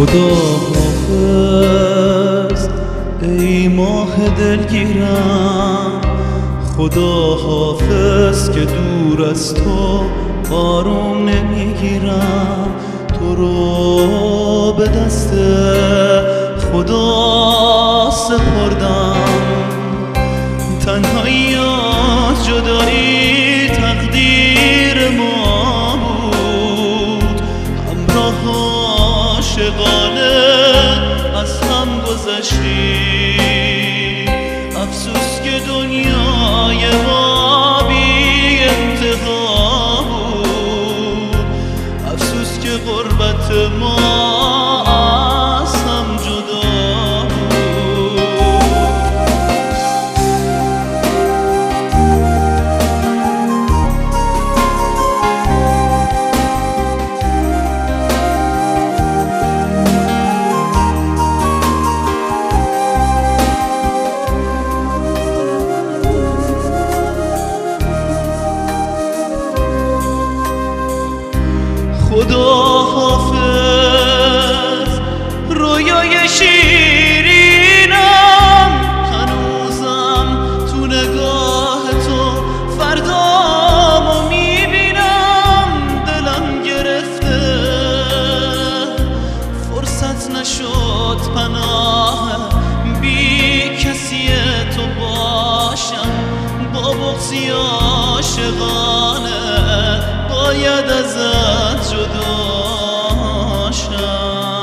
خدا حافظ ای ماه دلگیرم، خدا حافظ که دور از تو آروم نمیگیرم. تو رو به دست خدا سپردم، تنهایی یا جدایی تقدیر ما بود. همراه عاشقانه از هم گذشتیم، افسوس که دنیای ما بی انتها بود. افسوس که غربت ما از هم جدا خدا حافظ رویای شیرینم، هنوزم تو نگاه تو فردامو میبینم. دلم گرفته فرصت نشد پناه بی کسی تو باشم. با بغضی عاشقانه باید ازت جدا شم.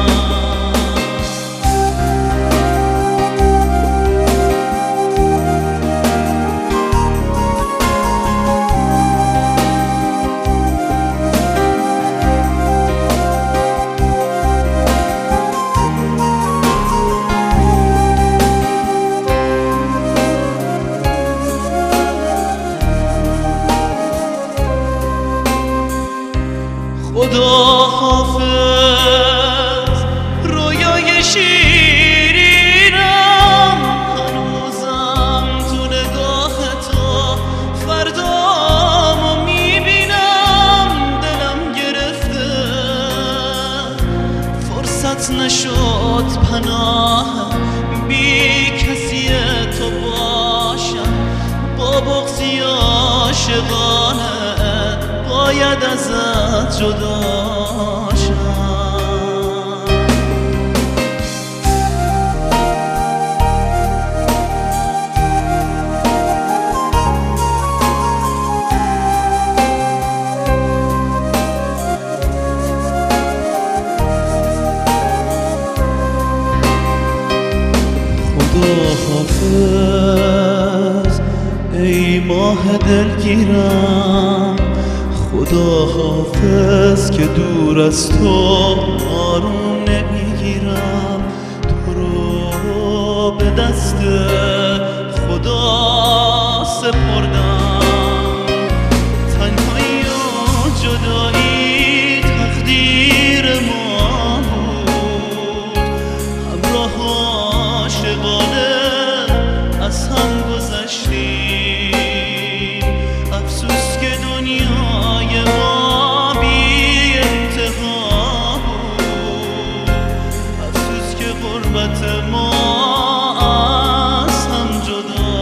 خدا حافظ رویای شیرینم، هنوزم تو نگاه تو فردامو میبینم. دلم گرفته فرصت نشد پناه بی کسی تو باشم. با بغضی عاشقانه باید ازت جدا شم. خدا حافظ ای ماه دلگیرم، خدا حافظ که دور از تو آروم نمیگیرم. تو رو به دست خدا سپردم، تنهایی و جدایی تقدیر ما بود. همراه عاشقانه از هم گذشتیم، افسوس که دنیای ما بی انتها بود. افسوس که غربت ما از هم جدا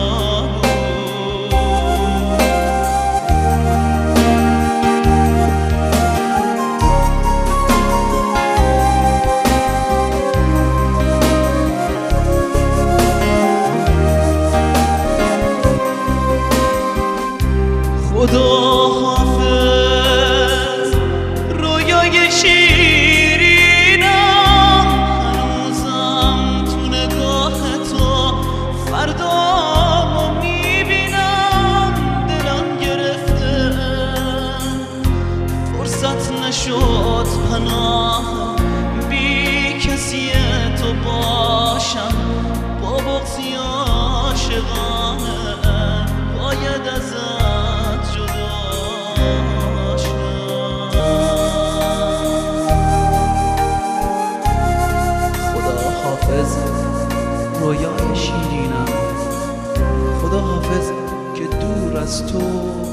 خدا حافظ رویای شیرینم، هنوزم تو نگاه تو فردامو میبینم. دلم گرفته فرصت نشد پناه بی کسی تو باشم. با بغضی عاشقانه باید ازت جدا شم. خدا حافظ رویای شیرینم، خدا حافظ که دور از تو